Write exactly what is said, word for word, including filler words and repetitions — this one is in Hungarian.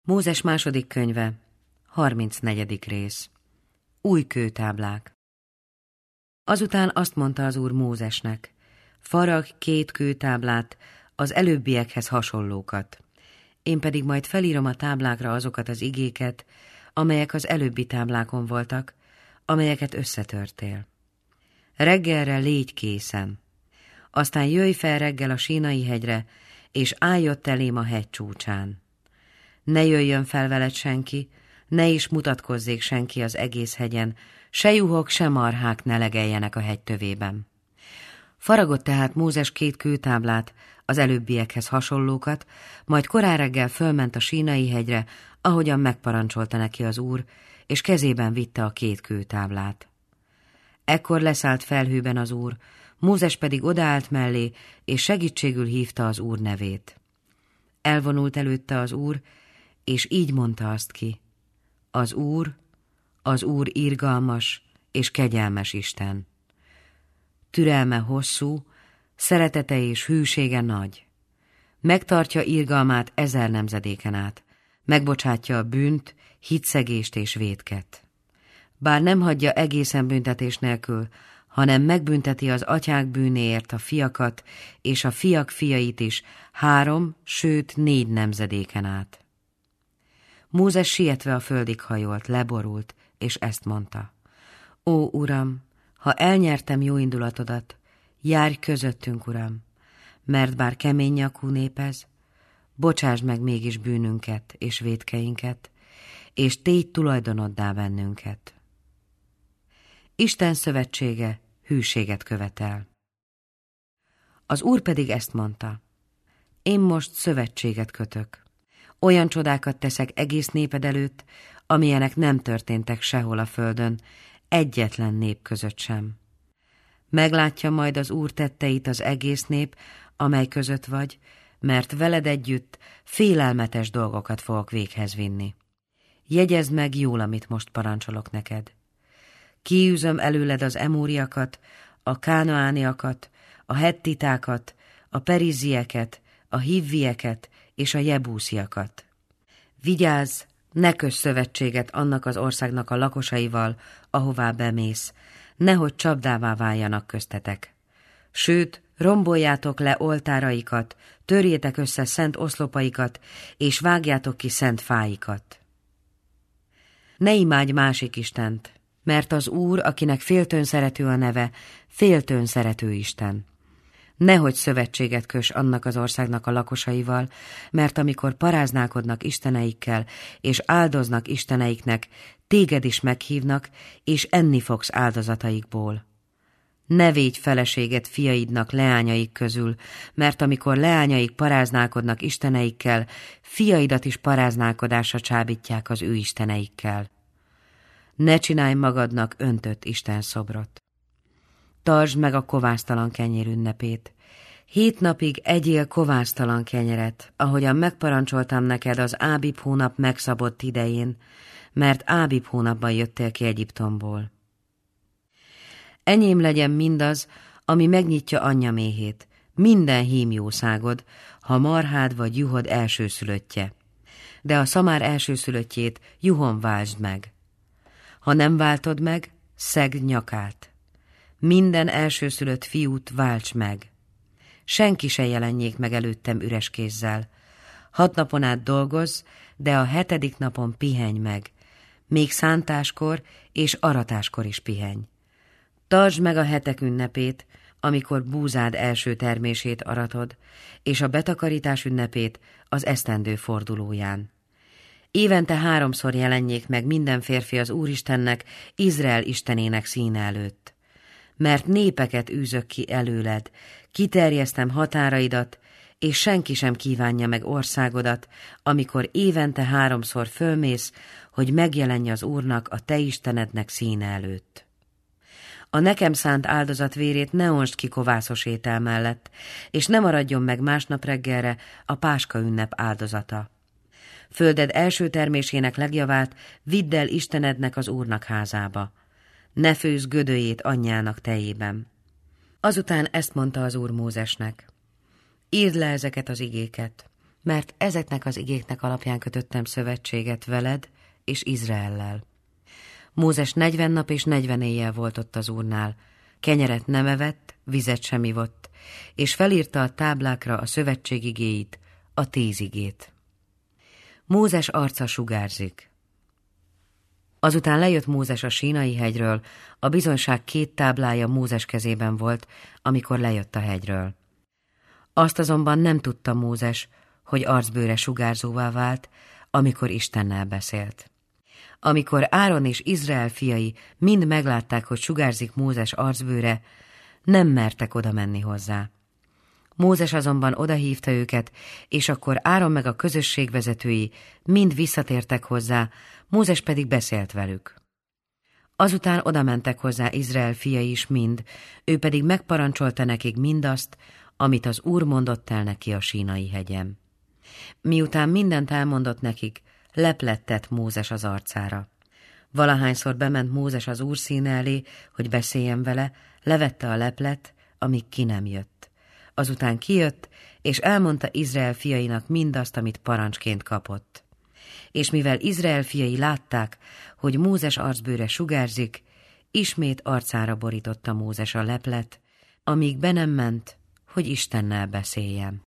Mózes második könyve, harmincnegyedik rész. Új kőtáblák. Azután azt mondta az Úr Mózesnek: faragj két kőtáblát, az előbbiekhez hasonlókat. Én pedig majd felírom a táblákra azokat az igéket, amelyek az előbbi táblákon voltak, amelyeket összetörtél. Reggelre légy készen. Aztán jöjj fel reggel a Sínai hegyre, és állj ott elém a hegy csúcsán. Ne jöjjön fel veled senki, ne is mutatkozzék senki az egész hegyen, se juhok, se marhák ne legeljenek a hegy tövében. Faragott tehát Mózes két kőtáblát, az előbbiekhez hasonlókat, majd korán reggel fölment a Sínai hegyre, ahogyan megparancsolta neki az Úr, és kezében vitte a két kőtáblát. Ekkor leszállt felhőben az Úr, Mózes pedig odaállt mellé, és segítségül hívta az Úr nevét. Elvonult előtte az Úr, és így mondta azt ki: az Úr, az Úr irgalmas és kegyelmes Isten. Türelme hosszú, szeretete és hűsége nagy. Megtartja irgalmát ezer nemzedéken át, megbocsátja a bűnt, hitszegést és vétket. Bár nem hagyja egészen büntetés nélkül, hanem megbünteti az atyák bűnéért a fiakat és a fiak fiait is három, sőt négy nemzedéken át. Mózes sietve a földig hajolt, leborult, és ezt mondta: ó, Uram, ha elnyertem jó indulatodat, járj közöttünk, Uram, mert bár kemény nyakú nép ez, bocsásd meg mégis bűnünket és vétkeinket, és tégy tulajdonoddá bennünket. Isten szövetsége hűséget követel. Az Úr pedig ezt mondta: én most szövetséget kötök. Olyan csodákat teszek egész néped előtt, amilyenek nem történtek sehol a földön, egyetlen nép között sem. Meglátja majd az Úr tetteit az egész nép, amely között vagy, mert veled együtt félelmetes dolgokat fogok véghez vinni. Jegyezd meg jól, amit most parancsolok neked. Kiűzöm előled az emóriakat, a kánaániakat, a hettitákat, a perizzieket, a hivvieket és a jebúsziakat. Vigyázz, ne kössz szövetséget annak az országnak a lakosaival, ahová bemész, nehogy csapdává váljanak köztetek. Sőt, romboljátok le oltáraikat, törjétek össze szent oszlopaikat, és vágjátok ki szent fáikat. Ne imádj másik istent, mert az Úr, akinek féltőn szerető a neve, féltőn szerető Isten. Nehogy szövetséget köss annak az országnak a lakosaival, mert amikor paráználkodnak isteneikkel, és áldoznak isteneiknek, téged is meghívnak, és enni fogsz áldozataikból. Ne védj feleséget fiaidnak leányaik közül, mert amikor leányaik paráználkodnak isteneikkel, fiaidat is paráználkodásra csábítják az ő isteneikkel. Ne csinálj magadnak öntött istenszobrot. Tartsd meg a kovásztalan kenyér ünnepét. Hét napig egyél kovásztalan kenyeret, ahogyan megparancsoltam neked az Ábib hónap megszabott idején, mert Ábib hónapban jöttél ki Egyiptomból. Enyém legyen mindaz, ami megnyitja anyja méhét, minden hímjószágod, ha marhád vagy juhod elsőszülöttje, de a szamár elsőszülöttjét juhon váltsd meg. Ha nem váltod meg, szegd nyakát. Minden elsőszülött fiút válts meg. Senki se jelenjék meg előttem üres kézzel. Hat napon át dolgozz, de a hetedik napon pihenj meg. Még szántáskor és aratáskor is pihenj. Tartsd meg a hetek ünnepét, amikor búzád első termését aratod, és a betakarítás ünnepét az esztendő fordulóján. Évente háromszor jelenjék meg minden férfi az Úristennek, Izrael istenének színe előtt. Mert népeket űzök ki előled, kiterjesztem határaidat, és senki sem kívánja meg országodat, amikor évente háromszor fölmész, hogy megjelenj az Úrnak, a te istenednek színe előtt. A nekem szánt áldozat vérét ne ontsd ki kovászos étel mellett, és ne maradjon meg másnap reggelre a Páska ünnep áldozata. Földed első termésének legjavát vidd el Istenednek, az Úrnak házába. Ne főzz gödöjét anyjának tejében. Azután ezt mondta az Úr Mózesnek: írd le ezeket az igéket, mert ezeknek az igéknek alapján kötöttem szövetséget veled és Izraellel. Mózes negyven nap és negyven éjjel volt ott az Úrnál, kenyeret nem evett, vizet sem ivott, és felírta a táblákra a szövetség igéit, a tíz igét. Mózes arca sugárzik. Azután lejött Mózes a Sínai hegyről, a bizonyság két táblája Mózes kezében volt, amikor lejött a hegyről. Azt azonban nem tudta Mózes, hogy arcbőre sugárzóvá vált, amikor Istennel beszélt. Amikor Áron és Izrael fiai mind meglátták, hogy sugárzik Mózes arcbőre, nem mertek oda menni hozzá. Mózes azonban odahívta őket, és akkor Áron meg a közösség vezetői mind visszatértek hozzá, Mózes pedig beszélt velük. Azután odamentek hozzá Izrael fiai is mind, ő pedig megparancsolta nekik mindazt, amit az Úr mondott el neki a Sínai hegyen. Miután mindent elmondott nekik, leplet tett Mózes az arcára. Valahányszor bement Mózes az Úr színe elé, hogy beszéljen vele, levette a leplet, amíg ki nem jött. Azután kijött, és elmondta Izrael fiainak mindazt, amit parancsként kapott. És mivel Izrael fiai látták, hogy Mózes arcbőre sugárzik, ismét arcára borította Mózes a leplet, amíg be nem ment, hogy Istennel beszéljen.